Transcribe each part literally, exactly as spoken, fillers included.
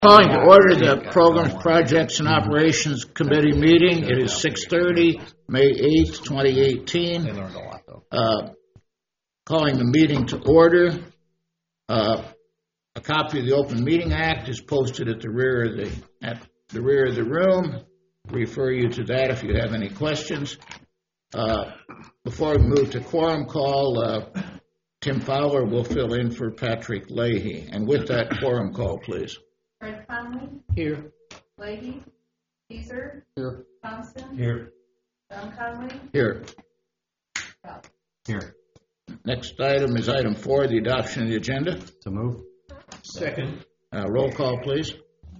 Calling to order the Programs, Projects, and Operations Committee meeting. It is six thirty, May eighth, twenty eighteen. They learned a lot, though. Uh, calling the meeting to order. Uh, a copy of the Open Meeting Act is posted at the rear of the at the rear of the room. Refer you to that if you have any questions. Uh, before we move to quorum call, uh, Tim Fowler will fill in for Patrick Leahy. And with that, quorum call, please. Fred Conley. Here. Leahy. Teaser. Here. Thompson. Here. John Conley. Here. Bell. Here. Next item is item four, the adoption of the agenda. To move. Second. Uh, roll call, please.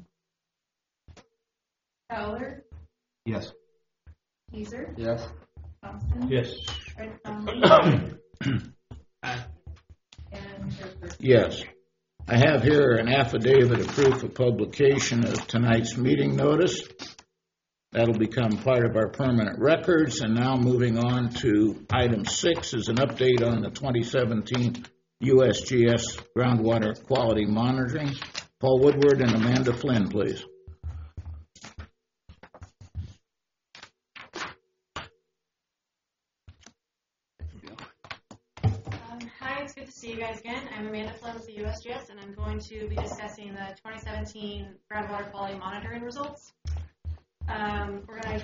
Fowler. Yes. Teaser. Yes. Thompson. Yes. Fred Conley. Aye. And Sherford. Yes. I have here an affidavit of proof of publication of tonight's meeting notice. That'll become part of our permanent records. And now moving on to item six is an update on the twenty seventeen U S G S groundwater quality monitoring. Paul Woodward and Amanda Flynn, please. It's good to see you guys again. I'm Amanda Flynn with the U S G S, and I'm going to be discussing the twenty seventeen groundwater quality monitoring results. Um, we're going to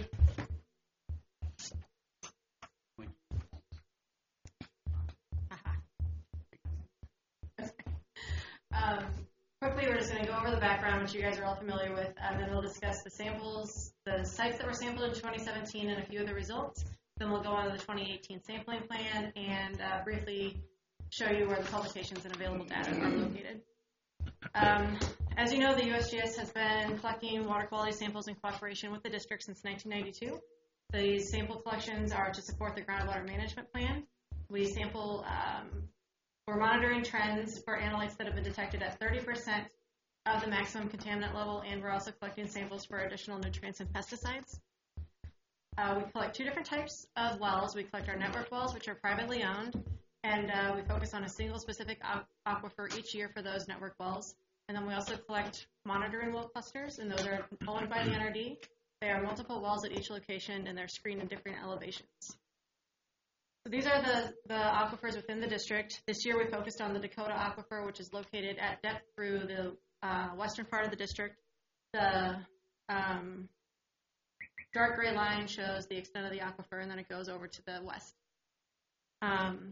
um, quickly, we're just going to go over the background, which you guys are all familiar with, and then we'll discuss the samples, the sites that were sampled in twenty seventeen, and a few of the results. Then we'll go on to the twenty eighteen sampling plan and uh, briefly show you where the publications and available data are located. Um, as you know, the U S G S has been collecting water quality samples in cooperation with the district since nineteen ninety-two. These sample collections are to support the groundwater management plan. We sample, um, we're monitoring trends for analytes that have been detected at thirty percent of the maximum contaminant level, and we're also collecting samples for additional nutrients and pesticides. Uh, we collect two different types of wells. We collect our network wells, which are privately owned, and uh, we focus on a single specific aquifer each year for those network wells. And then we also collect monitoring well clusters, and those are owned by the N R D. They are multiple wells at each location, and they're screened in different elevations. So these are the, the aquifers within the district. This year we focused on the Dakota Aquifer, which is located at depth through the uh, western part of the district. The um, dark gray line shows the extent of the aquifer, and then it goes over to the west. Um,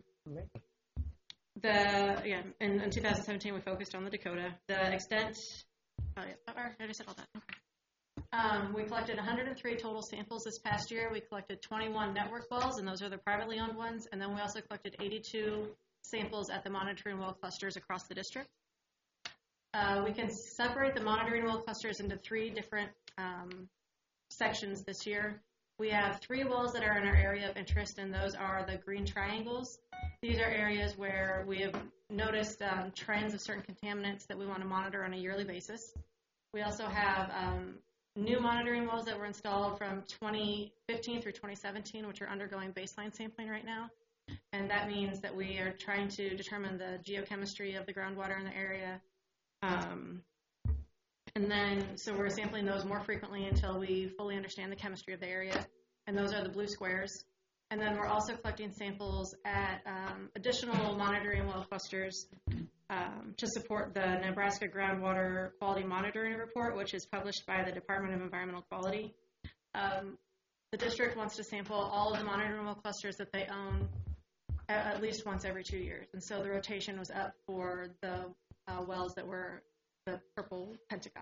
the again in, in two thousand seventeen we focused on the Dakota. The extent, oh yeah, I already said all that. Okay. Um, we collected one hundred three total samples this past year. We collected twenty-one network wells, and those are the privately owned ones. And then we also collected eighty-two samples at the monitoring well clusters across the district. Uh, we can separate the monitoring well clusters into three different um, sections this year. We have three wells that are in our area of interest, and those are the green triangles. These are areas where we have noticed um, trends of certain contaminants that we want to monitor on a yearly basis. We also have um, new monitoring wells that were installed from twenty fifteen through twenty seventeen, which are undergoing baseline sampling right now. And that means that we are trying to determine the geochemistry of the groundwater in the area. Um, And then, so we're sampling those more frequently until we fully understand the chemistry of the area. And those are the blue squares. And then we're also collecting samples at um, additional monitoring well clusters um, to support the Nebraska Groundwater Quality Monitoring Report, which is published by the Department of Environmental Quality. Um, the district wants to sample all of the monitoring well clusters that they own at, at least once every two years. And so the rotation was up for the uh, wells that were the purple pentagon.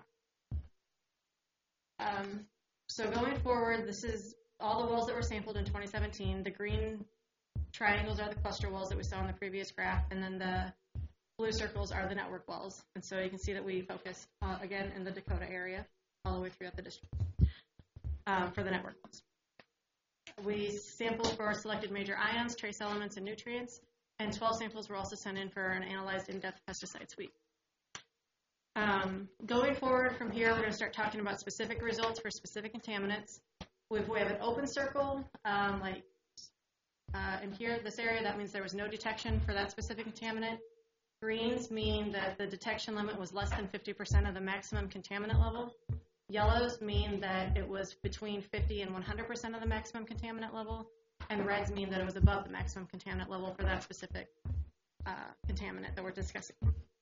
Um, so going forward, this is all the wells that were sampled in twenty seventeen. The green triangles are the cluster wells that we saw in the previous graph, and then the blue circles are the network wells. And so you can see that we focus, uh, again, in the Dakota area all the way throughout the district um, for the network wells. We sampled for selected major ions, trace elements, and nutrients, and twelve samples were also sent in for an analyzed in-depth pesticide suite. Um, going forward from here, we're going to start talking about specific results for specific contaminants. We've, we have an open circle, um, like uh, in here, this area, that means there was no detection for that specific contaminant. Greens mean that the detection limit was less than fifty percent of the maximum contaminant level. Yellows mean that it was between fifty and one hundred percent of the maximum contaminant level. And reds mean that it was above the maximum contaminant level for that specific uh, contaminant that we're discussing.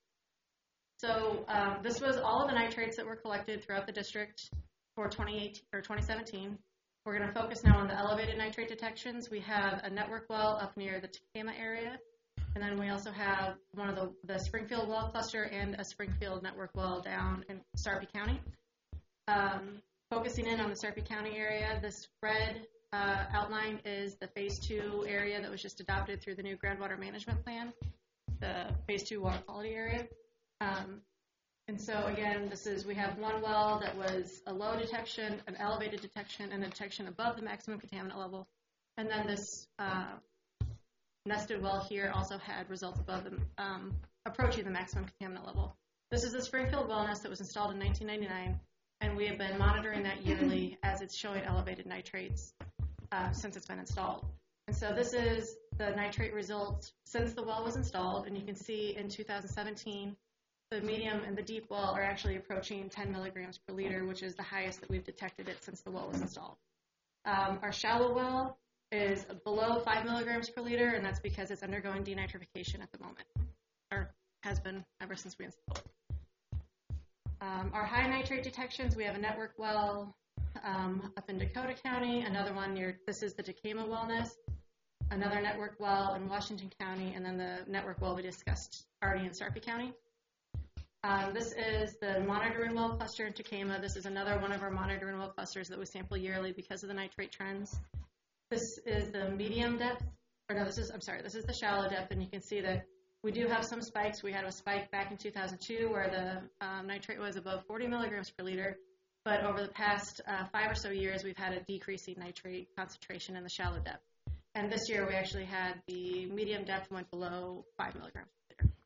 So um, this was all of the nitrates that were collected throughout the district for twenty eighteen or twenty seventeen. We're going to focus now on the elevated nitrate detections. We have a network well up near the Tacoma area, and then we also have one of the, the Springfield well cluster and a Springfield network well down in Sarpy County. Um, focusing in on the Sarpy County area, this red uh, outline is the phase two area that was just adopted through the new groundwater management plan, the phase two water quality area. Um, and so again, this is, we have one well that was a low detection, an elevated detection, and a detection above the maximum contaminant level. And then this uh, nested well here also had results above the, um, approaching the maximum contaminant level. This is the Springfield well nest that was installed in nineteen ninety-nine, and we have been monitoring that yearly as it's showing elevated nitrates uh, since it's been installed. And so this is the nitrate results since the well was installed, and you can see in two thousand seventeen, the medium and the deep well are actually approaching ten milligrams per liter, which is the highest that we've detected it since the well was installed. Um, our shallow well is below five milligrams per liter, and that's because it's undergoing denitrification at the moment, or has been ever since we installed it. Um, our high nitrate detections, we have a network well um, up in Dakota County, another one near, this is the Tacoma wellness, another network well in Washington County, and then the network well we discussed already in Sarpy County. Um, this is the monitoring well cluster in Tacoma. This is another one of our monitoring well clusters that we sample yearly because of the nitrate trends. This is the medium depth, or no, this is, I'm sorry, this is the shallow depth, and you can see that we do have some spikes. We had a spike back in two thousand two where the um, nitrate was above forty milligrams per liter, but over the past uh, five or so years, we've had a decreasing nitrate concentration in the shallow depth. And this year, we actually had the medium depth went below five milligrams per liter.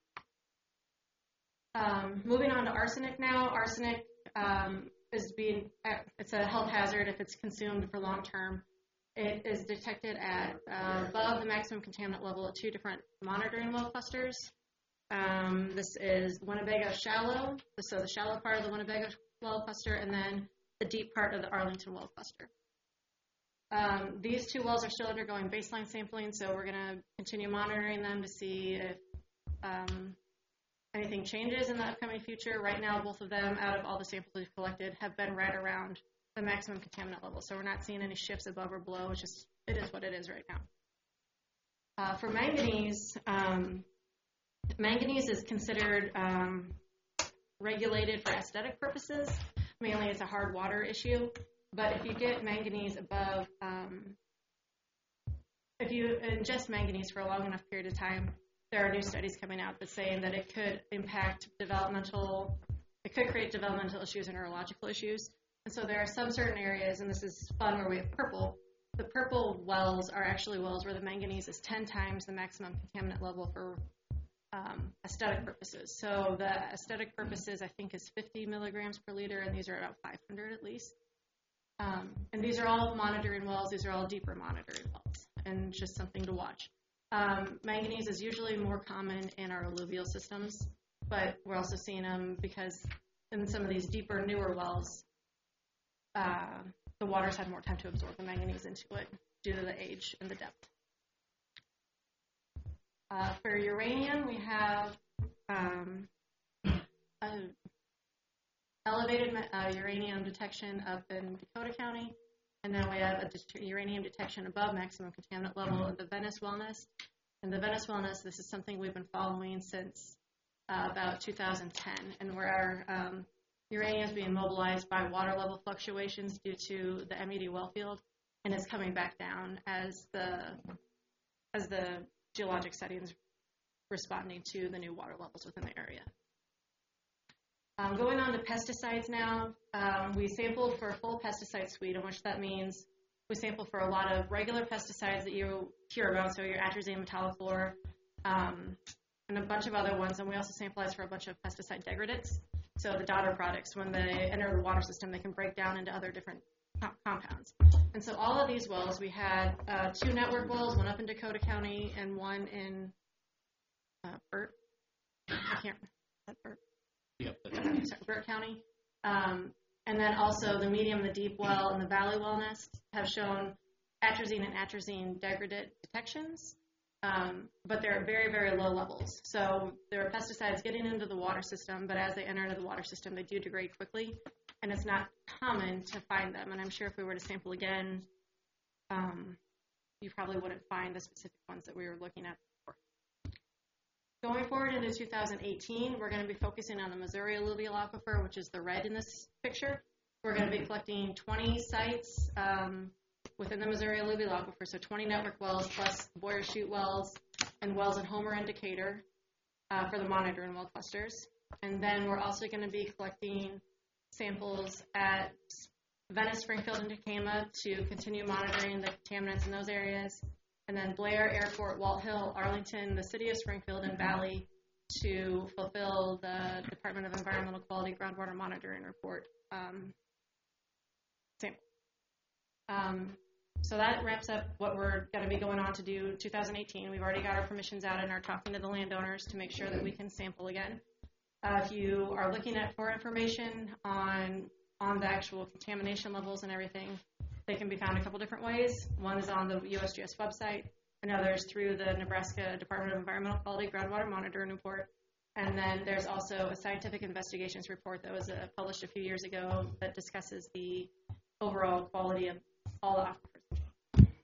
Um, moving on to arsenic now. Arsenic um, is being, it's a health hazard if it's consumed for long term. It is detected at uh, above the maximum contaminant level at two different monitoring well clusters. Um, this is Winnebago shallow, so the shallow part of the Winnebago well cluster, and then the deep part of the Arlington well cluster. Um, these two wells are still undergoing baseline sampling, so we're going to continue monitoring them to see if um, anything changes in the upcoming future. Right now, both of them, out of all the samples we've collected, have been right around the maximum contaminant level. So we're not seeing any shifts above or below. It's just, it is what it is right now. Uh, for manganese, um, manganese is considered um, regulated for aesthetic purposes. Mainly it's a hard water issue. But if you get manganese above, um, if you ingest manganese for a long enough period of time, there are new studies coming out that saying that it could impact developmental, it could create developmental issues and neurological issues. And so there are some certain areas, and this is fun where we have purple. The purple wells are actually wells where the manganese is ten times the maximum contaminant level for um, aesthetic purposes. So the aesthetic purposes, I think, is fifty milligrams per liter, and these are about five hundred at least. Um, and these are all monitoring wells. These are all deeper monitoring wells, and just something to watch. Um, manganese is usually more common in our alluvial systems, but we're also seeing them because in some of these deeper, newer wells, Uh, the water's had more time to absorb the manganese into it due to the age and the depth. Uh, for uranium, we have um, a elevated uh, uranium detection up in Dakota County, and then we have a det- uranium detection above maximum contaminant level in the Venice Wellness. And the Venice Wellness, this is something we've been following since uh, about two thousand ten, and where our um, uranium is being mobilized by water level fluctuations due to the M E D well field, and it's coming back down as the as the geologic settings responding to the new water levels within the area. Um, going on to pesticides now, um, we sampled for a full pesticide suite, in which that means we sampled for a lot of regular pesticides that you hear about, so your atrazine, metallochlor, um, and a bunch of other ones, and we also sampled for a bunch of pesticide degradants. So the daughter products, when they enter the water system, they can break down into other different co- compounds. And so all of these wells, we had uh, two network wells, one up in Dakota County and one in uh, Burt, I can't, is that Burt? Yep. Sorry, Burt County. Um, and then also the medium, the deep well, and the valley well nest have shown atrazine and atrazine degradate detections, um, but they're at very, very low levels. So there are pesticides getting into the water system, but as they enter into the water system, they do degrade quickly, and it's not common to find them. And I'm sure if we were to sample again, um, you probably wouldn't find the specific ones that we were looking at before. Going forward into two thousand eighteen, we're going to be focusing on the Missouri alluvial aquifer, which is the red in this picture. We're going to be collecting twenty sites um, within the Missouri alluvial aquifer, so twenty network wells plus Boyer Chute wells and wells in Homer and Decatur uh, for the monitoring well clusters. And then we're also going to be collecting samples at Venice, Springfield, and Tacoma to continue monitoring the contaminants in those areas. And then Blair, Airport, Walt Hill, Arlington, the city of Springfield, and Valley to fulfill the Department of Environmental Quality groundwater monitoring report um, sample. Um, so that wraps up what we're going to be going on to do two thousand eighteen. We've already got our permissions out and are talking to the landowners to make sure that we can sample again. Uh, if you are looking at for information on on the actual contamination levels and everything, they can be found a couple different ways. One is on the U S G S website, another is through the Nebraska Department of Environmental Quality groundwater monitoring report. And then there's also a scientific investigations report that was uh, published a few years ago that discusses the overall quality of all the aquifers.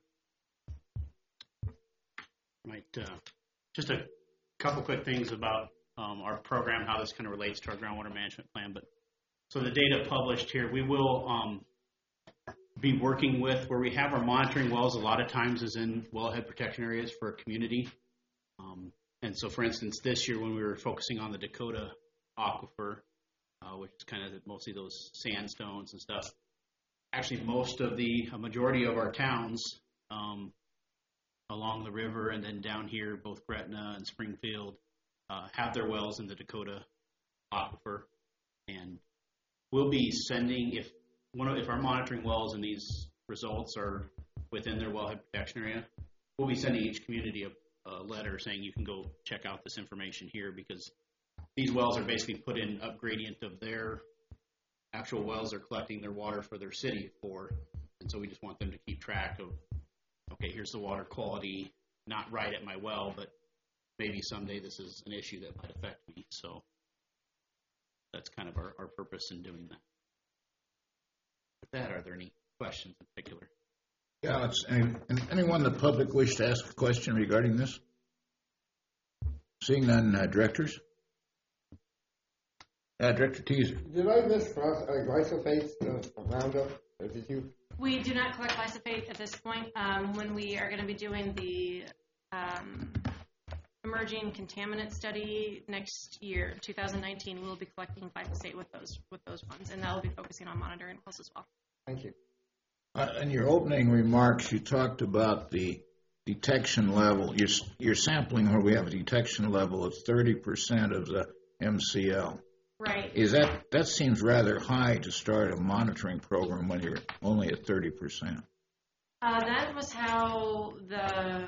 Right. Uh, just a couple quick things about um, our program, how this kind of relates to our groundwater management plan. But so the data published here, we will um, be working with where we have our monitoring wells. A lot of times is in wellhead protection areas for a community. Um, and so, for instance, this year when we were focusing on the Dakota aquifer, uh, which is kind of mostly those sandstones and stuff, actually most of the a majority of our towns um, along the river and then down here, both Gretna and Springfield, uh, have their wells in the Dakota aquifer. And we'll be sending, if one of, if our monitoring wells and these results are within their wellhead protection area, we'll be sending each community a, a letter saying you can go check out this information here, because these wells are basically put in up gradient of their actual wells they're collecting their water for their city for. And so we just want them to keep track of, okay, here's the water quality, not right at my well, but maybe someday this is an issue that might affect me. So that's kind of our, our purpose in doing that. With that, are there any questions in particular? Yeah, it's, any, anyone in the public wish to ask a question regarding this? Seeing none, uh, directors? Uh, Director Teaser. Did I miss cross, uh, glyphosate uh, Roundup? Or did you? We do not collect glyphosate at this point. Um, when we are going to be doing the um, emerging contaminant study next year, two thousand nineteen, we'll be collecting glyphosate with those with those ones, and that will be focusing on monitoring wells as well. Thank you. Uh, in your opening remarks, you talked about the detection level. You're, you're sampling where we have a detection level of thirty percent of the M C L. Right. Is that, that seems rather high to start a monitoring program when you're only at thirty percent. Uh, that was how the,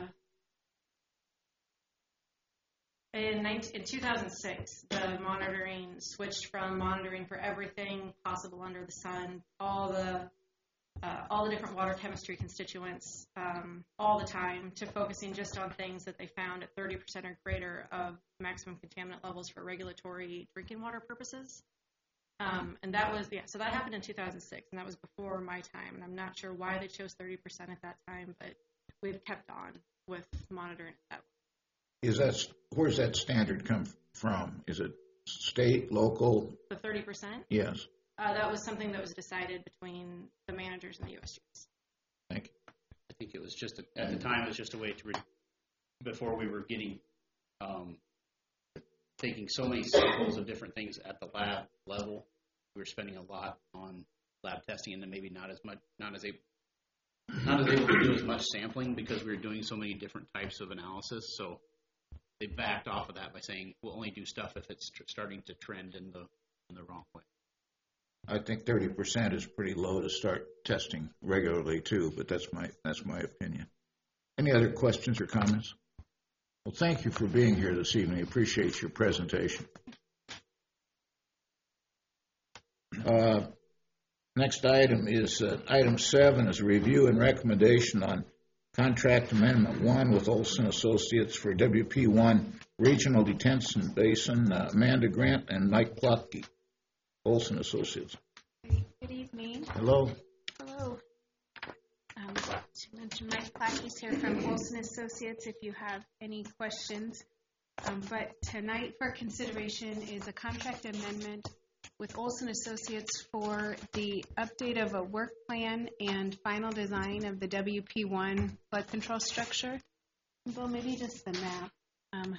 in, nineteen, in two thousand six, the monitoring switched from monitoring for everything possible under the sun, all the uh, all the different water chemistry constituents um, all the time, to focusing just on things that they found at thirty percent or greater of maximum contaminant levels for regulatory drinking water purposes. Um, and that was, yeah, so that happened in two thousand six, and that was before my time. And I'm not sure why they chose thirty percent at that time, but we've kept on with monitoring that. Is that, where's that standard come from? Is it state, local? The thirty percent? Yes. Uh, that was something that was decided between the managers and the U S G S. Thank you. I think it was just, a, at the time, it was just a way to, re- before we were getting, um, taking so many samples of different things at the lab level, we were spending a lot on lab testing, and then maybe not as much, not as able, not as able to do as much sampling because we were doing so many different types of analysis. So they backed off of that by saying we'll only do stuff if it's tr- starting to trend in the in the wrong way. I think thirty percent is pretty low to start testing regularly too, but that's my that's my opinion. Any other questions or comments? Well, thank you for being here this evening. Appreciate your presentation. Uh, next item is uh, item seven is a review and recommendation on contract amendment one with Olson Associates for W P one Regional Detention Basin. Uh, Amanda Grant and Mike Plotke, Olson Associates. Good evening. Hello. Hello. Um, to mention, Mike Plack is here from Olson Associates if you have any questions. Um, but tonight for consideration is a contract amendment with Olson Associates for the update of a work plan and final design of the W P one flood control structure. Well, maybe just the map. Um,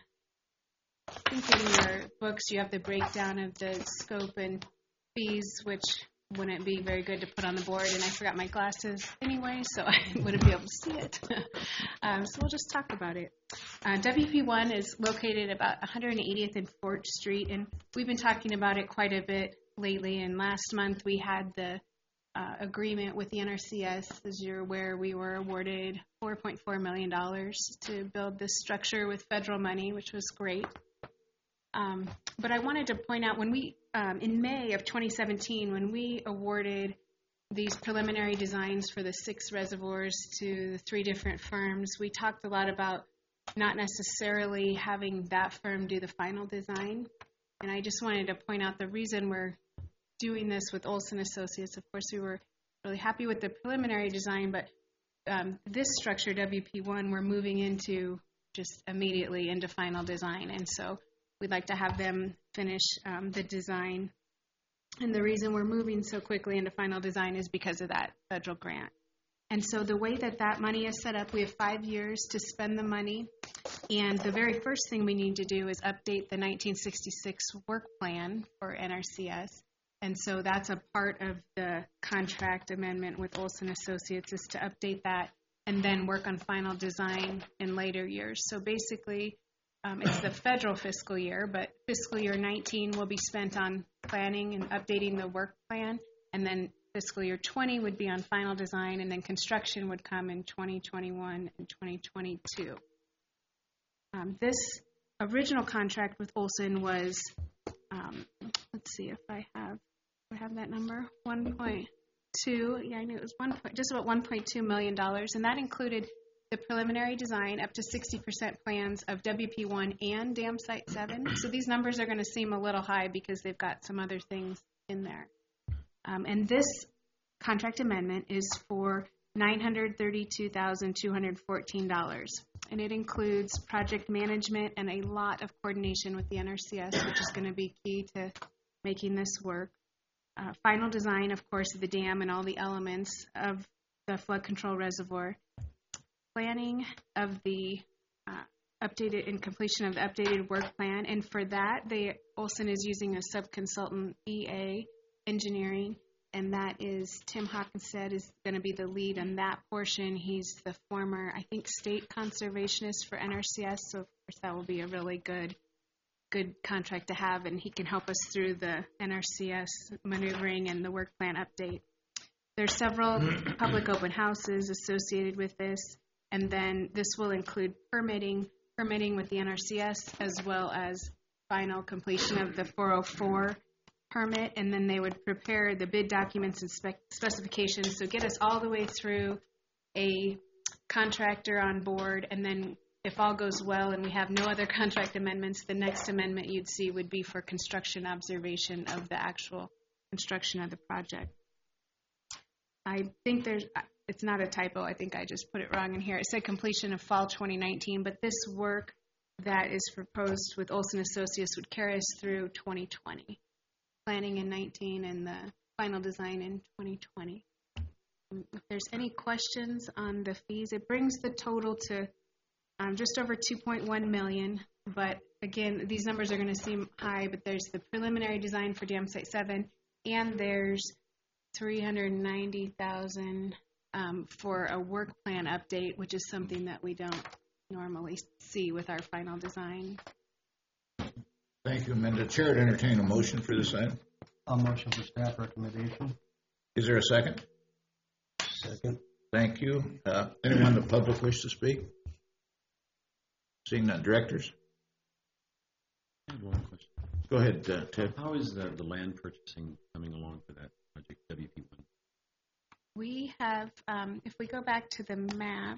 I think in your books you have the breakdown of the scope and fees, which wouldn't be very good to put on the board, and I forgot my glasses anyway, so I wouldn't be able to see it. um, so we'll just talk about it. Uh, W P one is located about one hundred eightieth and Fort Street, and we've been talking about it quite a bit lately, and last month we had the uh, agreement with the N R C S. As you're aware, we were awarded four point four million dollars to build this structure with federal money, which was great. Um, but I wanted to point out when we, um, in May of twenty seventeen, when we awarded these preliminary designs for the six reservoirs to the three different firms, we talked a lot about not necessarily having that firm do the final design. And I just wanted to point out the reason we're doing this with Olson Associates. Of course, we were really happy with the preliminary design, but um, this structure, W P one, we're moving into just immediately into final design. And so we'd like to have them finish um, the design. And the reason we're moving so quickly into final design is because of that federal grant. And so the way that that money is set up, we have five years to spend the money. And the very first thing we need to do is update the nineteen sixty-six work plan for N R C S. And so that's a part of the contract amendment with Olson Associates, is to update that and then work on final design in later years. So basically, Um, it's the federal fiscal year, but fiscal year nineteen will be spent on planning and updating the work plan, and then fiscal year twenty would be on final design, and then construction would come in twenty twenty-one and twenty twenty-two. Um, this original contract with Olson was, um, let's see if I have, do I have that number, one point two, yeah, I knew it was one point, just about one point two million dollars, and that included the preliminary design up to sixty percent plans of W P one and Dam Site seven. So these numbers are going to seem a little high because they've got some other things in there. Um, and this contract amendment is for nine hundred thirty-two thousand two hundred fourteen dollars. And it includes project management and a lot of coordination with the N R C S, which is going to be key to making this work. Uh, final design, of course, of the dam and all the elements of the flood control reservoir. Planning of the uh, updated and completion of the updated work plan, and for that, they Olson is using a subconsultant, E A Engineering, and that is Tim Hawkinstead is going to be the lead on that portion. He's the former, I think, state conservationist for N R C S, so of course that will be a really good, good contract to have, and he can help us through the N R C S maneuvering and the work plan update. There's several public open houses associated with this. And then this will include permitting, permitting with the N R C S, as well as final completion of the four oh four permit. And then they would prepare the bid documents and spec- specifications. So get us all the way through a contractor on board. And then if all goes well and we have no other contract amendments, the next amendment you'd see would be for construction observation of the actual construction of the project. I think there's... It's not a typo. I think I just put it wrong in here. It said completion of fall twenty nineteen, but this work that is proposed with Olson Associates would carry us through twenty twenty. Planning in nineteen and the final design in twenty twenty. If there's any questions on the fees, it brings the total to um, just over two point one million dollars. But again, these numbers are going to seem high, but there's the preliminary design for Dam Site seven, and there's three hundred ninety thousand dollars Um, for a work plan update, which is something that we don't normally see with our final design. Thank you, Amanda. Chair would entertain a motion for this item. I'll motion for staff recommendation. Is there a second? Second. Thank you. Uh, anyone in the public wish to speak? Seeing none, directors? I have one question. Go ahead, uh, Ted. How is the, the land purchasing coming along for that project, W P one? We have, um, if we go back to the map,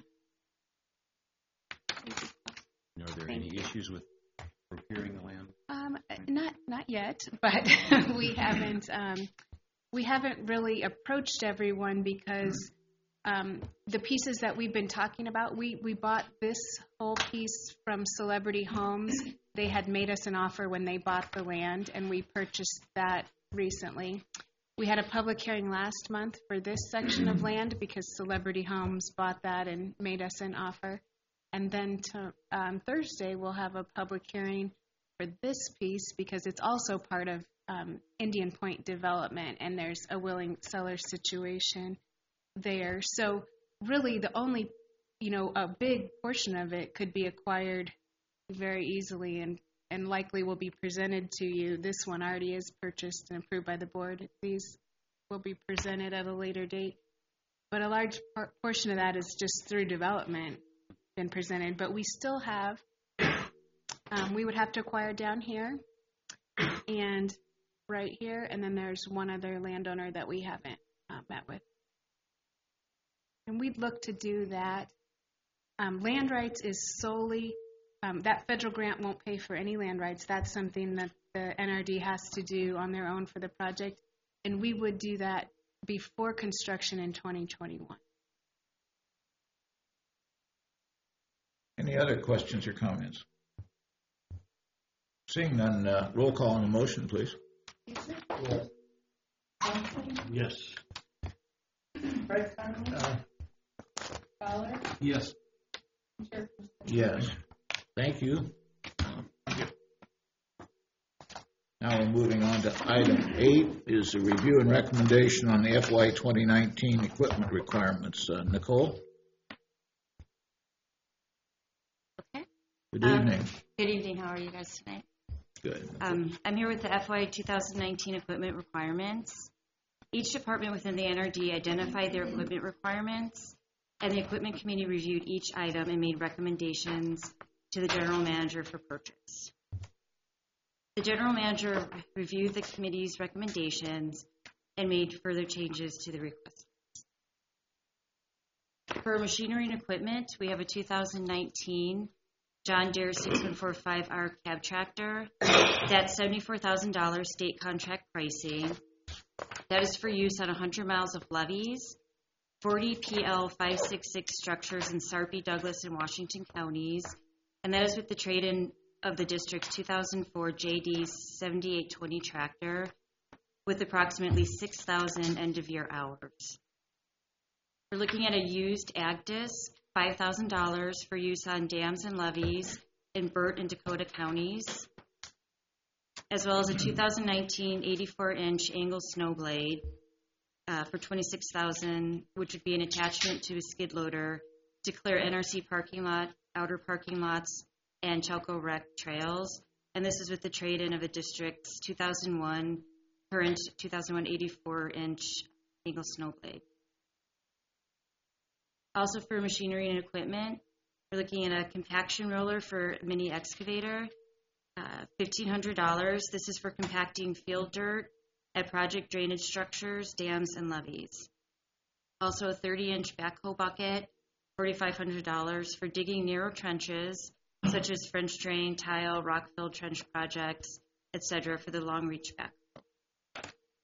You know, are there Thank any you. issues with procuring the land? um, not not yet, but we haven't um, we haven't really approached everyone because um, the pieces that we've been talking about, we we bought this whole piece from Celebrity Homes. They had made us an offer when they bought the land, and we purchased that recently. We had a public hearing last month for this section of land because Celebrity Homes bought that and made us an offer. And then to, um, Thursday, we'll have a public hearing for this piece because it's also part of um, Indian Point development, and there's a willing seller situation there. So really the only, you know, a big portion of it could be acquired very easily and, and likely will be presented to you. This one already is purchased and approved by the board. These will be presented at a later date. But a large par- portion of that is just through development been presented. But we still have, um, we would have to acquire down here and right here, and then there's one other landowner that we haven't uh, met with. And we'd look to do that. Um, land rights is solely Um, that federal grant won't pay for any land rights. That's something that the N R D has to do on their own for the project, and we would do that before construction in twenty twenty-one. Any other questions or comments? Seeing none, uh, roll call on the motion, please. Teaser, Yes. Thompson, Yes. Brett Conley, Fowler, Yes. and Chairperson. Yes. Thank you. Now we're moving on to item eight, is the review and recommendation on the F Y twenty nineteen equipment requirements. Uh, Nicole? Okay. Good Um, evening. Good evening. How are you guys tonight? Good. Um, I'm here with the F Y twenty nineteen equipment requirements. Each department within the N R D identified their equipment requirements, and the equipment committee reviewed each item and made recommendations to the general manager for purchase. The general manager reviewed the committee's recommendations and made further changes to the request. For machinery and equipment, we have a two thousand nineteen John Deere six one four five R cab tractor. That's seventy-four thousand dollars state contract pricing. That is for use on one hundred miles of levees, forty P L five sixty-six structures in Sarpy, Douglas, and Washington counties. And that is with the trade-in of the district's two thousand four J D seventy-eight twenty tractor with approximately six thousand end-of-year hours. We're looking at a used ag disc, five thousand dollars for use on dams and levees in Burt and Dakota counties, as well as a two thousand nineteen eighty-four inch angle snow blade uh, for twenty-six thousand dollars, which would be an attachment to a skid loader to clear N R C parking lot, outer parking lots, and Chalco Rec trails. And this is with the trade-in of the district's two thousand one current two thousand one eighty-four inch angle snow blade. Also for machinery and equipment, we're looking at a compaction roller for a mini excavator, uh, fifteen hundred dollars. This is for compacting field dirt at project drainage structures, dams, and levees. Also a thirty inch backhoe bucket, forty-five hundred dollars for digging narrow trenches, such as French drain, tile, rock-filled trench projects, et cetera, for the long reach backhoe.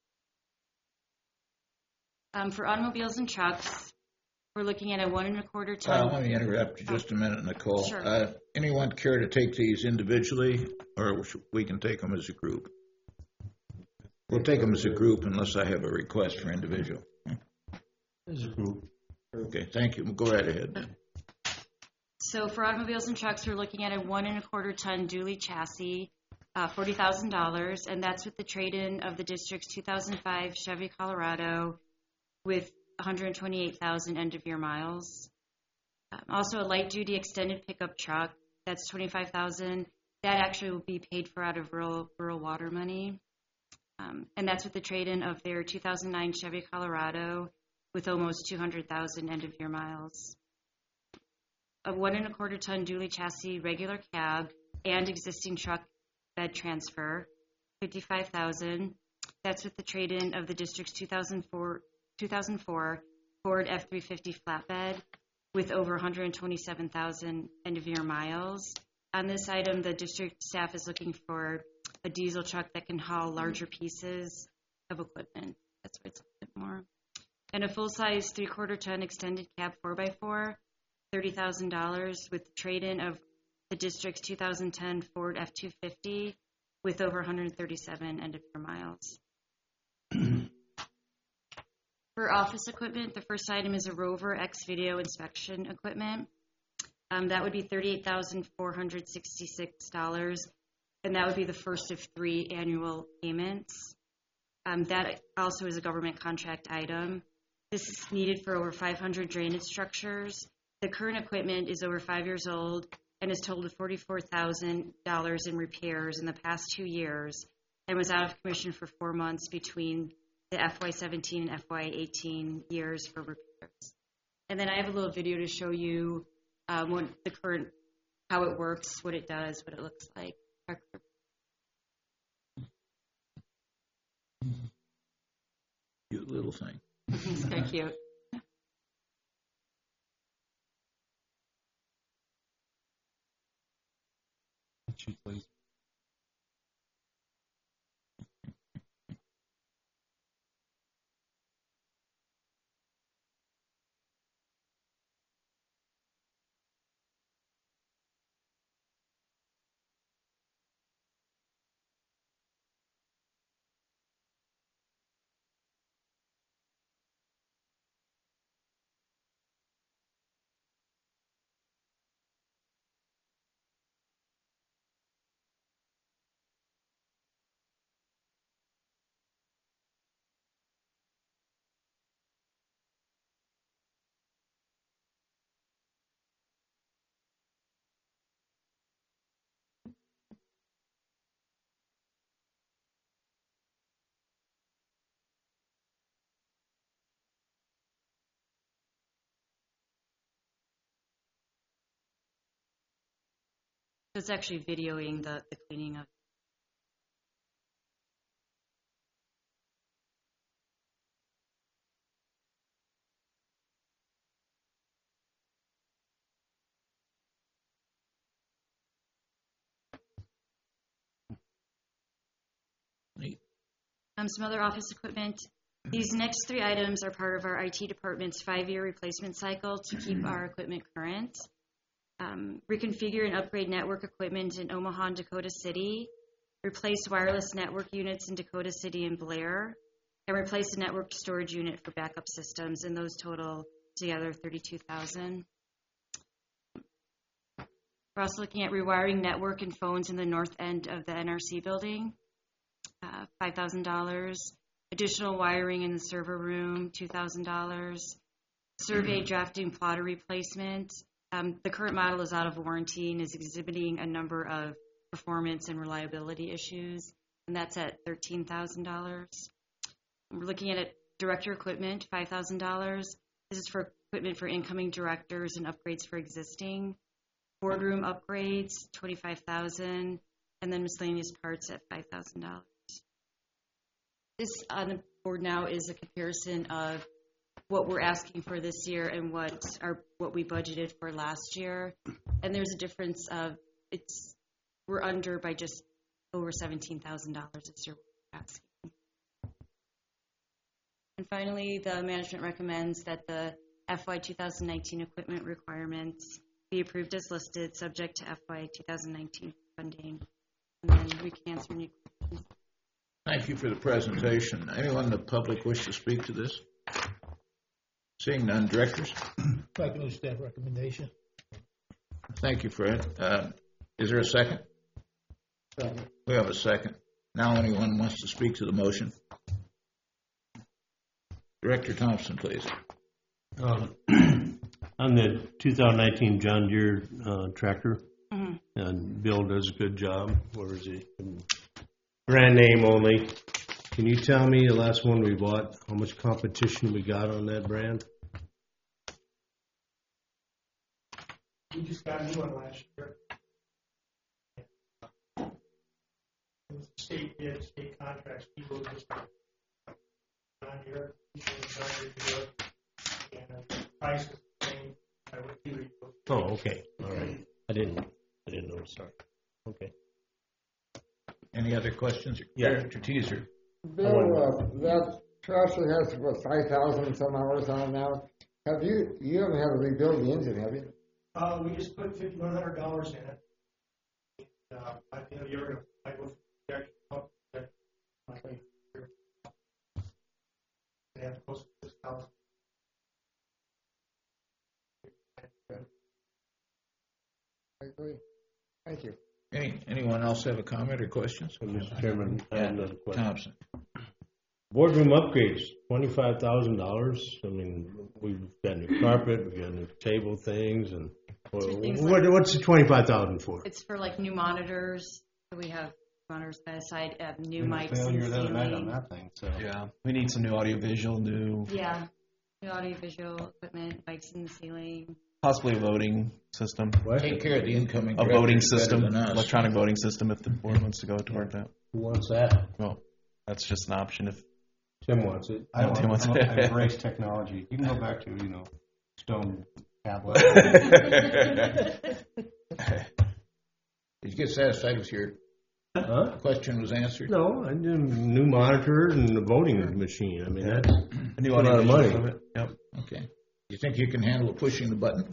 Um, for automobiles and trucks, we're looking at a one and a quarter ton. Uh, let me interrupt you just a minute, Nicole. Sure. Uh, anyone care to take these individually, or should- we can take them as a group? We'll take them as a group unless I have a request for individual. As a group. Okay, thank you. Go right ahead. So for automobiles and trucks, we're looking at a one and a quarter ton dually chassis, uh, forty thousand dollars, and that's with the trade-in of the district's two thousand five Chevy Colorado with one hundred twenty-eight thousand end-of-year miles. Um, also a light-duty extended pickup truck, that's twenty-five thousand dollars. That actually will be paid for out of rural, rural water money. Um, and that's with the trade-in of their two thousand nine Chevy Colorado with almost two hundred thousand end-of-year miles. a one and a quarter ton dually chassis regular cab and existing truck bed transfer, fifty-five thousand. That's with the trade-in of the district's two thousand four, two thousand four Ford F three fifty flatbed with over one hundred twenty-seven thousand end-of-year miles. On this item, the district staff is looking for a diesel truck that can haul larger pieces of equipment. That's why it's a bit more. And a full-size three-quarter ton extended cab four by four, thirty thousand dollars with the trade-in of the district's two thousand ten Ford F two fifty with over one hundred thirty-seven end-of-year miles. For office equipment, the first item is a Rover X video inspection equipment. Um, that would be thirty-eight thousand four hundred sixty-six dollars, and that would be the first of three annual payments. Um, that also is a government contract item. This is needed for over five hundred drainage structures. The current equipment is over five years old and has totaled forty-four thousand dollars in repairs in the past two years and was out of commission for four months between the F Y seventeen and F Y eighteen years for repairs. And then I have a little video to show you um, what the current, how it works, what it does, what it looks like. Cute little thing. It's kind of cute. She plays. So it's actually videoing the, the cleaning of. Neat. Um, some other office equipment. These next three items are part of our I T department's five-year replacement cycle to keep our equipment current. Um, reconfigure and upgrade network equipment in Omaha and Dakota City, replace wireless network units in Dakota City and Blair, and replace a network storage unit for backup systems, and those total together thirty-two thousand dollars. We're also looking at rewiring network and phones in the north end of the N R C building, uh, five thousand dollars. Additional wiring in the server room, two thousand dollars. Survey drafting plotter replacement. Um, the current model is out of warranty and is exhibiting a number of performance and reliability issues, and that's at thirteen thousand dollars. We're looking at it, director equipment, five thousand dollars. This is for equipment for incoming directors and upgrades for existing. Boardroom upgrades, twenty-five thousand dollars, and then miscellaneous parts at five thousand dollars. This on the board now is a comparison of what we're asking for this year and what our what we budgeted for last year, and there's a difference of it's we're under by just over seventeen thousand dollars this year. We're asking. And finally, the management recommends that the F Y twenty nineteen equipment requirements be approved as listed, subject to F Y twenty nineteen funding. And then we can answer any questions. Thank you for the presentation. Anyone in the public wish to speak to this? Seeing none, directors? Recommend staff recommendation. Thank you, Fred. Uh, is there a second? Second. We have a second. Now anyone wants to speak to the motion? Director Thompson, please. Uh, on the two thousand nineteen John Deere uh, tractor, Mm-hmm. and Bill does a good job. Where is he? Brand name only. Can you tell me the last one we bought, how much competition we got on that brand? we just got a new one last year. It was a state bid, state contracts, people just on here, people on here do it, and the price is the same. I would do it. Oh, okay, all right. I didn't, I didn't know. Sorry. Okay. Any other questions? Yeah. Mister Teaser. Bill, uh, that tractor has what five thousand some hours on it now. Have you you haven't had to rebuild the engine, have you? Uh, we just put fifty-one hundred dollars in it. And, uh, I think the year I go for the extra pump, that I think they have close to six thousand. I agree. Thank you. Any, anyone else have a comment or questions? So, Mister Chairman, I have another question. Thompson. Boardroom upgrades, twenty-five thousand dollars. I mean, we've got new carpet, we've got new table things, and what, things what, what's the twenty-five thousand for? It's for like new monitors. We have monitors by the side, uh, new mics Failure and the other night on ceiling. that thing. So Yeah, we need some new audiovisual, new, Yeah, new audio-visual equipment, mics in the ceiling. possibly a voting system, What? Take care of the incoming. a voting directors better system, than us. electronic voting system if the board wants to go toward that. Who wants that? Well, that's just an option if Tim wants it. I don't Tim want wants to it. embrace technology. You can go back to, you know, stone tablet. Did you get satisfied with your Huh? question was answered? No, I did a new monitor and a voting machine. I mean, that's a new a lot of audiovisual money. equipment. Yep. Okay. You think you can handle pushing the button?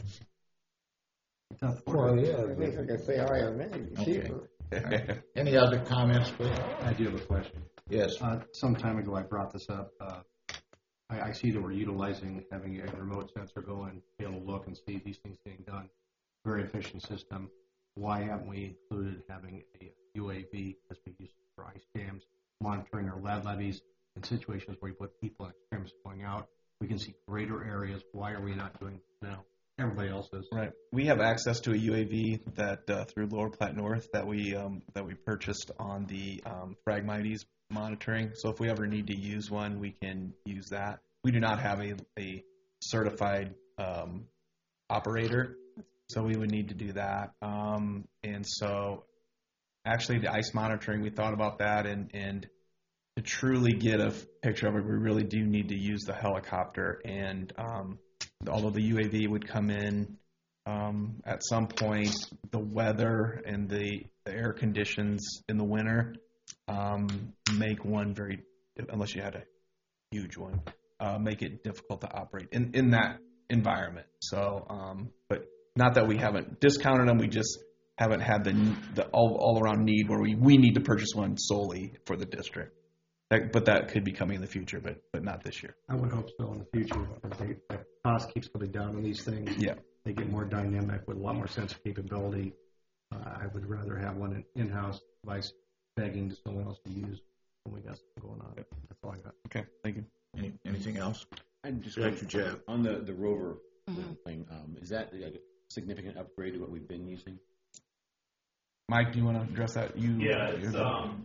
Well, yeah. I think I can say I am maybe Okay. cheaper. Any other comments, please? I do have a question. Yes. Uh, some time ago, I brought this up. Uh, I, I see that we're utilizing having a remote sensor go and be able to look and see these things being done. Very efficient system. Why haven't we included having a U A V as we use for ice jams, monitoring our lead levees in situations where we put people in extremes going out? We can see greater areas. Why are we not doing this now? Everybody else is. Right. We have access to a U A V that uh, through Lower Platte North that we um, that we purchased on the um, Phragmites monitoring. So if we ever need to use one, we can use that. We do not have a, a certified um, operator, so we would need to do that. Um, and so actually the ice monitoring, we thought about that, and, and to truly get a picture of it, we really do need to use the helicopter. And um, although the U A V would come in um, at some point, the weather and the, the air conditions in the winter um, make one very, unless you had a huge one, uh, make it difficult to operate in, in that environment. So, um, but not that we haven't discounted them, we just haven't had the, the all, all around need where we, we need to purchase one solely for the district. That, but that could be coming in the future, but but not this year. I would hope so in the future. As they, the cost keeps coming down on these things. Yeah. They get more dynamic with a lot more sensor capability. Uh, I would rather have one in- in-house device begging to someone else to use when we got something going on. That's all I got. Okay, thank you. Any, anything else? I'm just Director Jeff. on the, the rover Mhm. thing. Um, is that a significant upgrade to what we've been using? Mike, do you want to address that? You Yeah, you're it's the- um,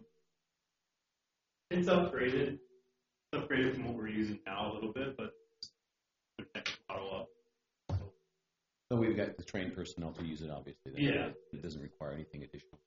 it's upgraded. It's upgraded from what we're using now a little bit, but the next model up. So we've got the trained personnel to use it, obviously. That- Yeah. It doesn't require anything additional.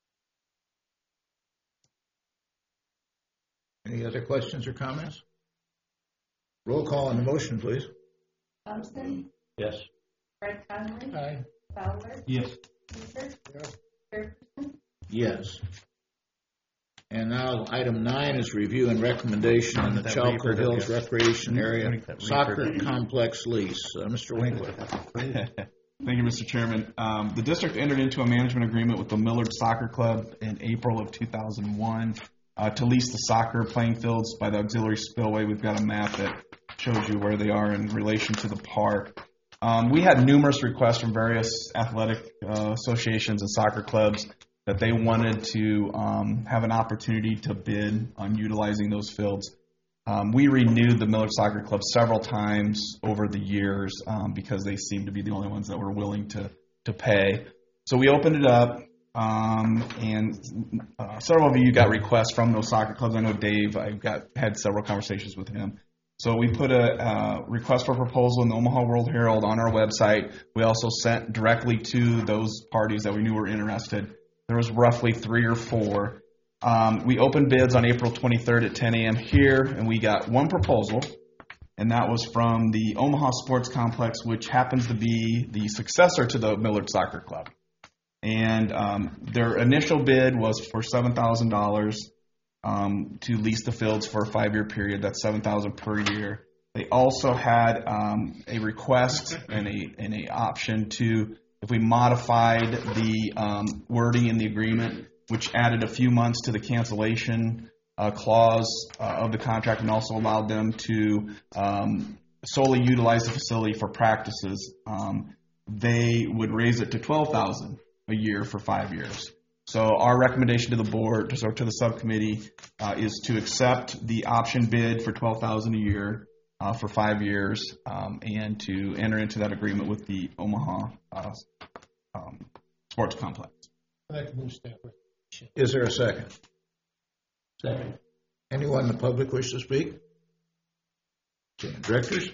Any other questions or comments? Roll call on the motion, please. Thompson, Yes. Fred Conley, Aye. Fowler, Yes. Peter, Yes. Jefferson, Yes. And now, item nine is review and recommendation on the That Chalco Reaper, Hills yeah. Recreation Area That Soccer Reaper. Complex lease. Uh, Mister Winkler. Thank you, Mister Chairman. Um, the district entered into a management agreement with the Millard Soccer Club in April of two thousand one uh, to lease the soccer playing fields by the auxiliary spillway. We've got a map that shows you where they are in relation to the park. Um, we had numerous requests from various athletic uh, associations and soccer clubs that they wanted to um, have an opportunity to bid on utilizing those fields. Um, we renewed the Millard Soccer Club several times over the years um, because they seemed to be the only ones that were willing to, to pay. So we opened it up, um, and uh, several of you got requests from those soccer clubs. I know Dave, I've got had several conversations with him. So we put a uh, request for proposal in the Omaha World Herald on our website. We also sent directly to those parties that we knew were interested. There was roughly three or four. Um, we opened bids on April twenty-third at ten a.m. here, and we got one proposal, and that was from the Omaha Sports Complex, which happens to be the successor to the Millard Soccer Club. And um, their initial bid was for seven thousand dollars um, to lease the fields for a five-year period. That's seven thousand dollars per year. They also had um, a request and a and a option to, if we modified the um, wording in the agreement, which added a few months to the cancellation uh, clause uh, of the contract, and also allowed them to um, solely utilize the facility for practices, um, they would raise it to twelve thousand dollars a year for five years. So our recommendation to the board, or to the subcommittee, uh, is to accept the option bid for twelve thousand dollars a year uh, for five years, um, and to enter into that agreement with the Omaha uh, um, Sports Complex. I'd like to move staff. Is there a second? Second. Anyone in the public wish to speak? Okay, directors?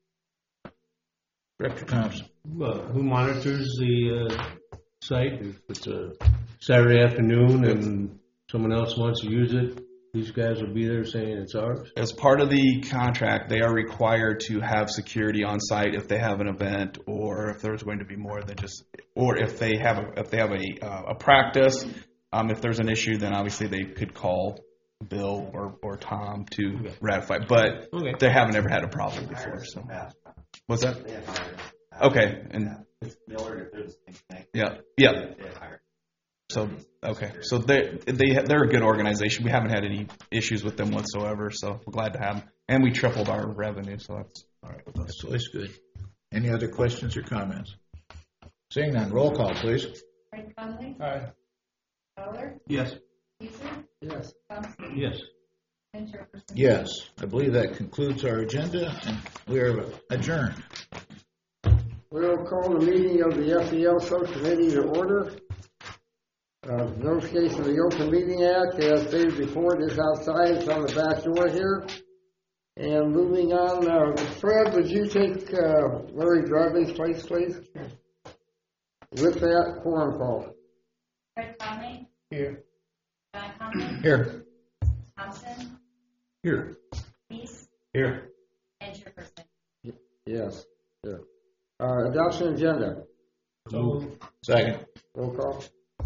Director Thompson. Well, who monitors the uh, site? If it's a Saturday afternoon and someone else wants to use it, these guys will be there saying it's ours? As part of the contract, they are required to have security on site if they have an event, or if there's going to be more than just, or if they have a, if they have a uh, a practice. Um, if there's an issue, then obviously they could call Bill or, or Tom to okay. ratify. But okay. they haven't ever had a problem before. So what's that? Okay, and yeah, yeah. So okay, so they they they're a good organization. We haven't had any issues with them whatsoever. So we're glad to have them, and we tripled our revenue. So that's all right. That's always good. Any other questions or comments? Seeing none, roll call, please. Frank Conley? Aye. Fowler? Yes. Peter? Yes. Thompson? Yes. And Jefferson? Yes. I believe that concludes our agenda, and we are adjourned. We'll call the meeting of the F E L subcommittee to order. Uh, notification of the Open Meeting Act, as stated before, it is outside. It's on the back door here. And moving on, uh, Fred, would you take uh, Larry Bradley's place, please? With that, quorum call. Fred Conley? Here. John Conley? Here. Thompson? Here. Peace? Here. And Jefferson? Yes. Yeah. Uh, adoption agenda. So Second. Roll call.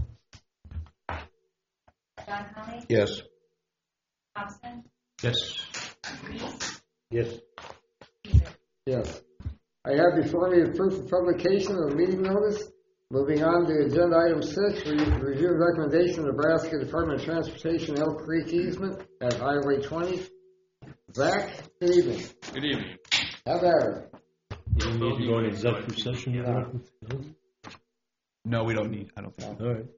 John Conley? Yes. Thompson? Yes. Peace? Yes. Peter? Yes. I have before me the proof of publication of the meeting notice. Moving on to agenda item six, we review the recommendation of Nebraska Department of Transportation Elk Creek easement at Highway twenty. Zach, good evening. Good evening. Have at her. You need to go into executive session? Yeah. No? No, we don't need. I don't think. All right.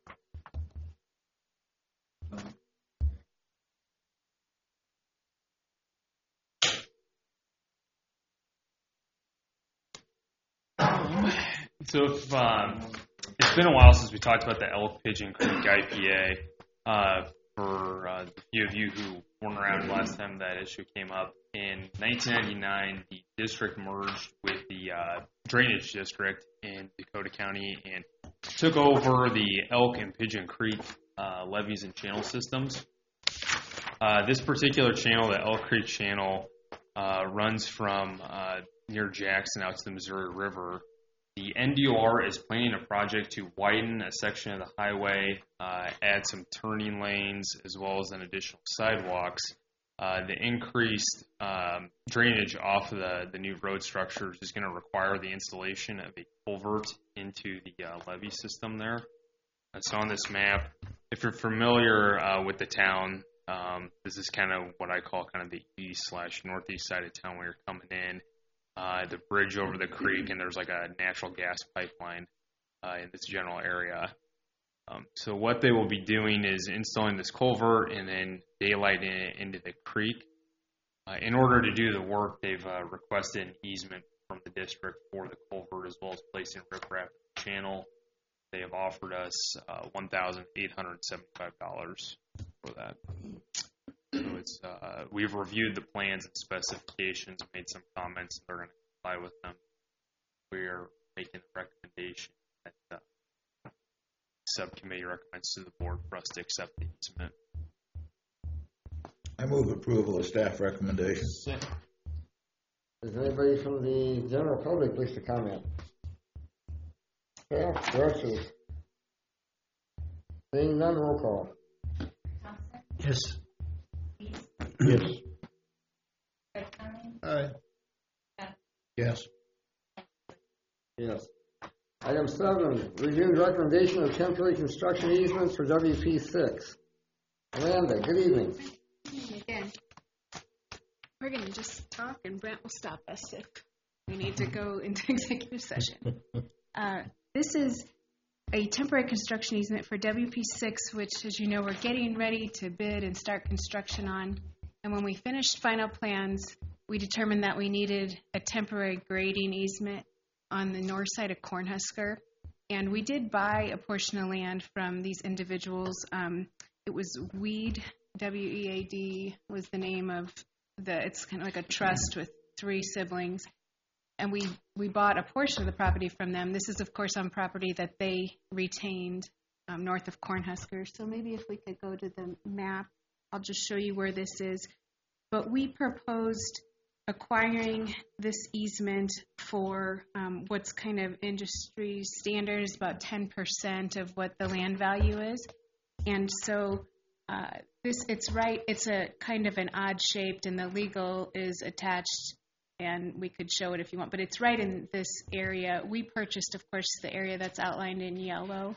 So if, um, it's been a while since we talked about the Elk Pigeon Creek I P A. Uh, for uh, the few of you who weren't around last time that issue came up, in nineteen ninety-nine, the district merged with the uh, drainage district in Dakota County and took over the Elk and Pigeon Creek uh, levees and channel systems. Uh, this particular channel, the Elk Creek Channel, uh, runs from uh, near Jackson out to the Missouri River. The N D O R is planning a project to widen a section of the highway, uh, add some turning lanes, as well as an additional sidewalks. Uh, the increased um, drainage off of the, the new road structures is going to require the installation of a culvert into the uh, levee system there. And so on this map, if you're familiar uh, with the town, um, this is kind of what I call kind of the east slash northeast side of town where you're coming in. Uh, the bridge over the creek, and there's like a natural gas pipeline uh, in this general area. Um, so what they will be doing is installing this culvert and then daylighting it into the creek. Uh, in order to do the work, they've uh, requested an easement from the district for the culvert as well as placing riprap in the channel. They have offered us uh, one thousand eight hundred seventy-five dollars for that. So it's uh, we've reviewed the plans and specifications, made some comments. They're going to comply with them. We are making a recommendation that the subcommittee recommends to the board for us to accept the easement. I move approval of staff recommendations. Does anybody from the general public wish to comment? Yeah, directors. Seeing none, roll call. Thompson, Yes. Reese, Yes. Craig Conley, Aye. Jeff, Yes. Yes. Item seven, review and recommendation of temporary construction easements for W P six. Amanda, good evening. Again, we're going to just talk, and Brent will stop us if we need to go into executive session. Uh, this is a temporary construction easement for W P six, which, as you know, we're getting ready to bid and start construction on. And when we finished final plans, we determined that we needed a temporary grading easement on the north side of Cornhusker. And we did buy a portion of land from these individuals. Um, it was Weed, W E A D was the name of the, it's kind of like a trust with three siblings. And we, we bought a portion of the property from them. This is, of course, on property that they retained um, north of Cornhusker. So maybe if we could go to the map, I'll just show you where this is. But we proposed acquiring this easement for um, what's kind of industry standards, about ten percent of what the land value is. And so uh, this, it's right, it's a kind of an odd shaped, and the legal is attached, and we could show it if you want, but it's right in this area. We purchased, of course, the area that's outlined in yellow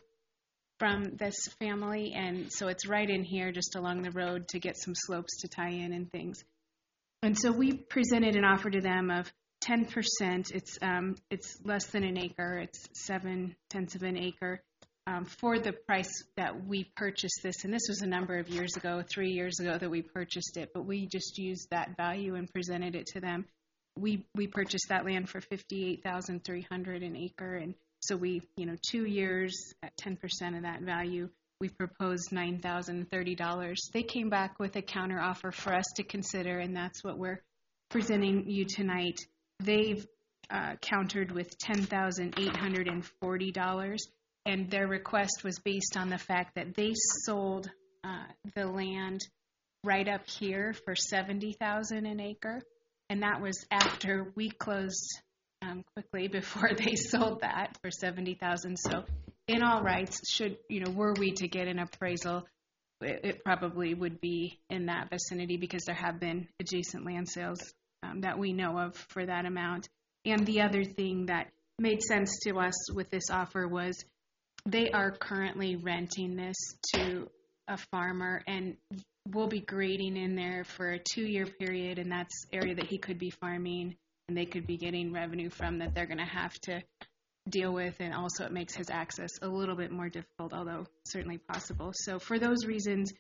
from this family, and so it's right in here just along the road to get some slopes to tie in and things. And so we presented an offer to them of ten percent. It's um, it's less than an acre. It's seven tenths of an acre um, for the price that we purchased this. And this was a number of years ago, three years ago that we purchased it. But we just used that value and presented it to them. We we purchased that land for fifty-eight thousand three hundred dollars an acre, and so we, you know, two years at ten percent of that value. We proposed nine thousand thirty dollars. They came back with a counter offer for us to consider, and that's what we're presenting you tonight. They've uh, countered with ten thousand eight hundred forty dollars, and their request was based on the fact that they sold uh, the land right up here for seventy thousand dollars an acre, and that was after we closed um, quickly before they sold that for seventy thousand dollars. So in all rights, should, you know, were we to get an appraisal, it, it probably would be in that vicinity because there have been adjacent land sales um, that we know of for that amount. And the other thing that made sense to us with this offer was they are currently renting this to a farmer, and we'll be grading in there for a two-year period, and that's area that he could be farming, and they could be getting revenue from that they're going to have to deal with, and also it makes his access a little bit more difficult, although certainly possible. So for those reasons,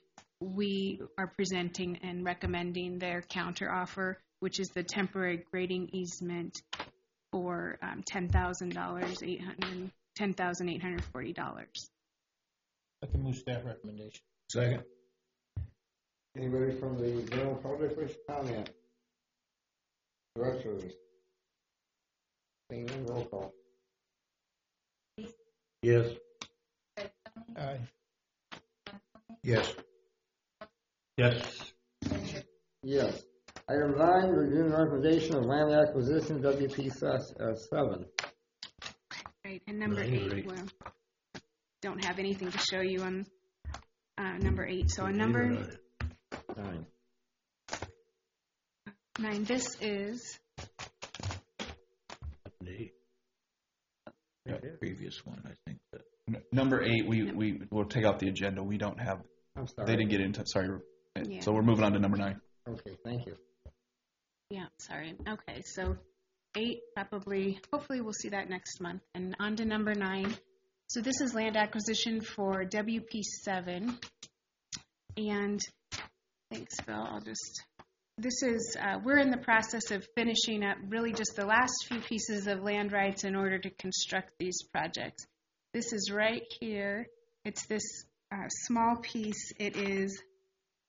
we are presenting and recommending their counter offer, which is the temporary grading easement for um, ten thousand dollars, eight hundred ten thousand eight hundred forty dollars. I can move staff recommendation. Second. Anybody from the general public wish to comment? Directors. Seeing none, roll call. Yes. Craig Conley, Aye. John Conley, Yes. Yes. Richard, Yes. Item nine, review and recommendation of land acquisition, W P seven. Right, and number Nine or eight, eight? well, don't have anything to show you on uh, number eight. So on number Nine. nine, this is That previous one, I think. That. N- Number eight, we, we will take out the agenda. We don't have, I'm sorry. they didn't get into, sorry. Yeah. So we're moving on to number nine. Okay, thank you. Yeah, sorry. Okay, so eight probably, hopefully we'll see that next month. And on to number nine. So this is land acquisition for W P seven. And thanks, Phil. I'll just, this is, uh, we're in the process of finishing up really just the last few pieces of land rights in order to construct these projects. This is right here. It's this uh, small piece. It is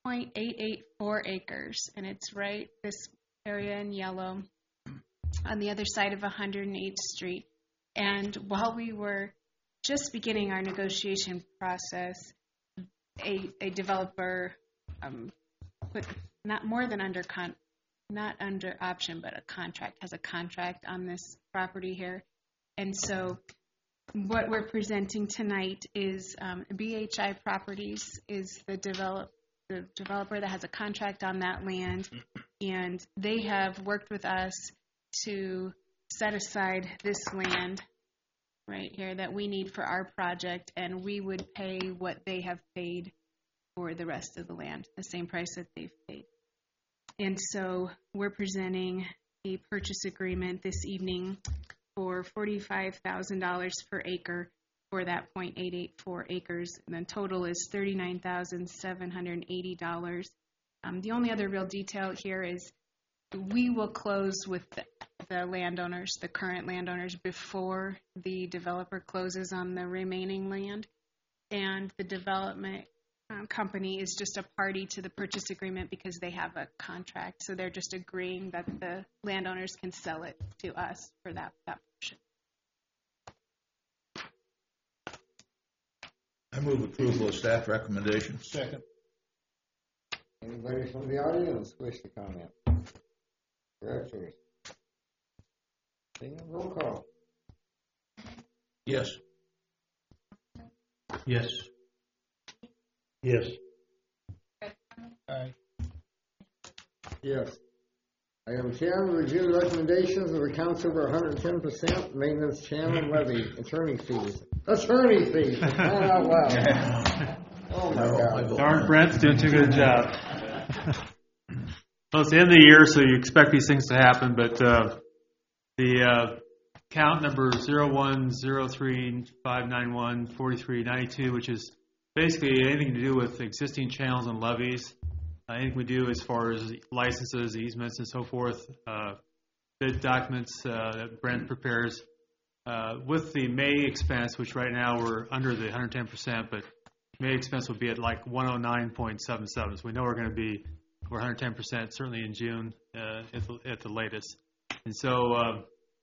point eight eight four acres, and it's right this area in yellow on the other side of one hundred eighth Street. And while we were just beginning our negotiation process, a, a developer um, put not more than under con, not under option, but a contract, has a contract on this property here. And so what we're presenting tonight is um, B H I Properties is the develop the developer that has a contract on that land, and they have worked with us to set aside this land right here that we need for our project, and we would pay what they have paid for the rest of the land, the same price that they've paid. And so we're presenting a purchase agreement this evening for forty-five thousand dollars per acre for that point eight eight four acres, and the total is thirty-nine thousand seven hundred eighty dollars. Um, the only other real detail here is we will close with the, the landowners, the current landowners, before the developer closes on the remaining land, and the development um, company is just a party to the purchase agreement because they have a contract, so they're just agreeing that the landowners can sell it to us for that, that portion. I move approval of staff recommendation. Second. Anybody from the audience wish to comment? Directors. Roll call. Yes. Yes. Yes. Aye. Yes. Item ten, review the recommendations of the council for one hundred ten percent maintenance channel levy attorney fees. Attorney fees, not out loud. Oh my God. Darn, Brent's doing too good a job. Well, it's the end of the year, so you expect these things to happen, but uh, the uh, count number zero one zero three five nine one four three nine two, which is basically anything to do with existing channels and levees, uh, anything we do as far as licenses, easements, and so forth, uh, bid documents uh, that Brent prepares. Uh, with the May expense, which right now we're under the one hundred ten percent, but May expense will be at like one oh nine point seven seven, so we know we're going to be we're one hundred ten percent certainly in June uh, at, the, at the latest. And so uh,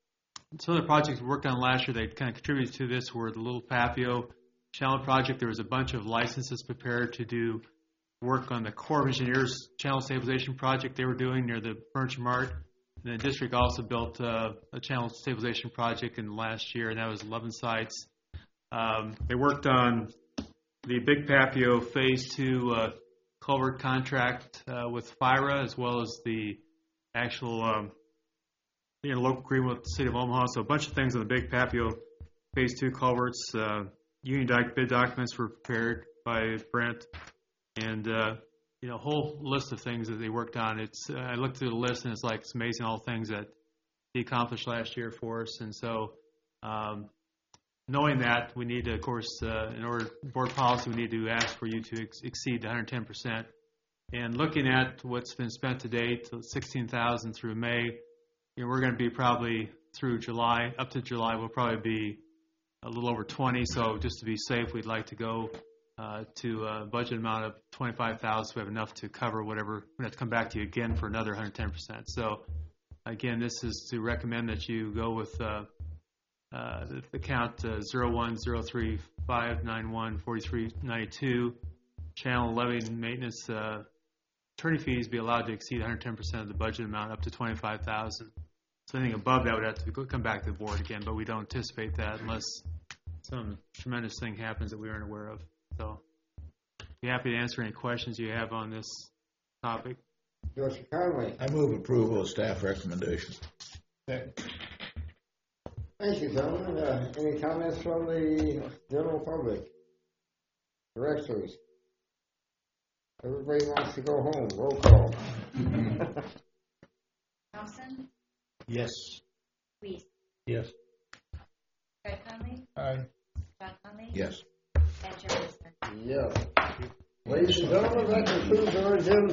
some of the projects we worked on last year that kind of contributed to this were the Little Papio Channel project. There was a bunch of licenses prepared to do work on the Corps of Engineers channel stabilization project they were doing near the Furniture Mart. And the district also built uh, a channel stabilization project in the last year, and that was eleven sites. Um, they worked on the Big Papio Phase two uh, culvert contract uh, with FIRA, as well as the actual um, you know, local agreement with the City of Omaha. So a bunch of things on the Big Papio Phase two culverts. Uh, Union Dike bid documents were prepared by Brent, and uh, you know, a whole list of things that they worked on. It's uh, I looked through the list, and it's like it's amazing all the things that he accomplished last year for us. And so, um, knowing that, we need to, of course, uh, in order board policy, we need to ask for you to ex- exceed the one hundred ten percent. And looking at what's been spent to date, sixteen thousand through May, you know, we're going to be probably through July, up to July, we'll probably be a little over twenty. So just to be safe, we'd like to go uh, to a budget amount of twenty-five thousand. So we have enough to cover whatever. We have to come back to you again for another one hundred ten percent. So again, this is to recommend that you go with uh, uh, the account uh, zero one zero three five nine one four three nine two. Channel levy and maintenance uh, attorney fees be allowed to exceed one hundred ten percent of the budget amount up to twenty-five thousand. So anything above that would have to go, come back to the board again, but we don't anticipate that unless some tremendous thing happens that we aren't aware of. So be happy to answer any questions you have on this topic. Joshua Conway. I move approval of staff recommendation. Thank you, gentlemen. Uh, any comments from the general public? Directors? Everybody wants to go home. Roll call. Thompson? Yes. Weiss? Yes. Fred Conley? Aye. John Conley? Yes. And Joe Liston? Yes. Ladies and gentlemen, that concludes our agenda.